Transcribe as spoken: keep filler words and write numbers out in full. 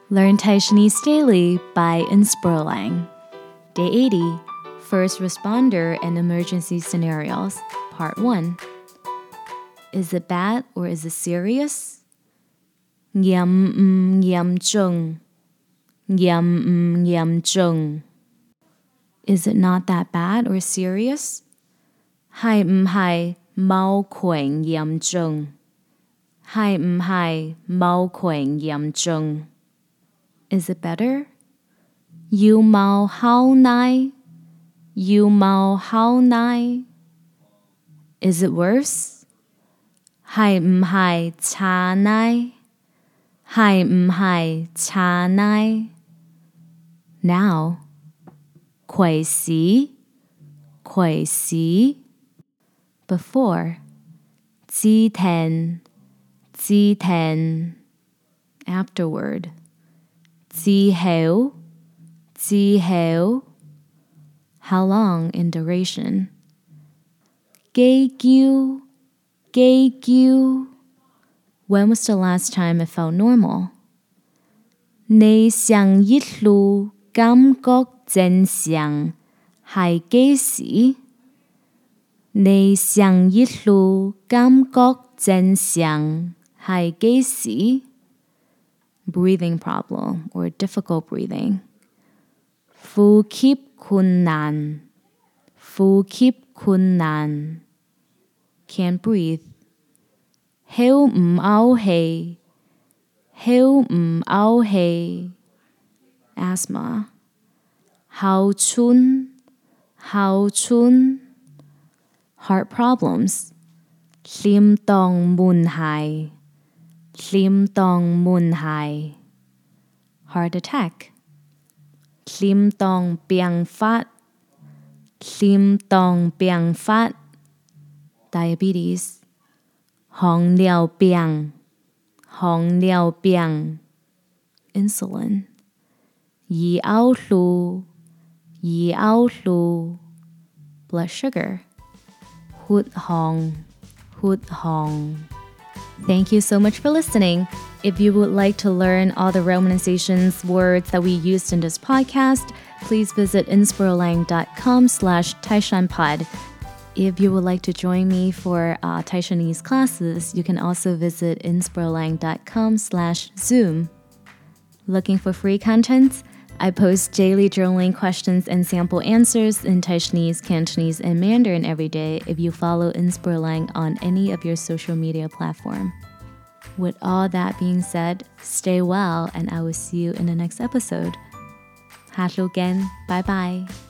Learn Taishanese daily by Inspiralang. Day eighty, First Responder and Emergency Scenarios, Part one. Is it bad or is it serious? Nghiêm nghiêm trọng. Nghiêm nghiêm trọng. Is it not that bad or serious? Hai唔係冇權嚴重. Hai唔係冇權嚴重. Is it better? You mau how nai? You mau how nai? Is it worse? Hai唔係差nai? Hai唔係差nai? Now, 愧是愧是 Before, 之前之前 Afterward, 之後之後 How long in duration? 幾久幾久 When was the last time it felt normal? 你上一次感覺正常係幾時? 你上一次感覺正常係幾時? Breathing problem or difficult breathing. 呼吸困難呼吸困難 Can't breathe. 好唔好氣好唔好氣 Asthma. 哮喘哮喘 Heart problems. 心臟問題心臟問題 Heart attack. 心臟病發心臟病發 Diabetes. 糖尿病糖尿病 Insulin. 胰島素胰島素 Blood sugar. 血糖血糖 Thank you so much for listening. If you would like to learn all the romanizations words that we used in this podcast, please visit inspiralang.com slash taishanpod. If you would like to join me for uh, Taishanese classes, you can also visit inspiralang.com slash zoom. Looking for free content? I post daily journaling questions and sample answers in Taishanese, Cantonese, and Mandarin every day if you follow Inspiralang on any of your social media platform. With all that being said, stay well, and I will see you in the next episode. Hatlo again. Bye-bye.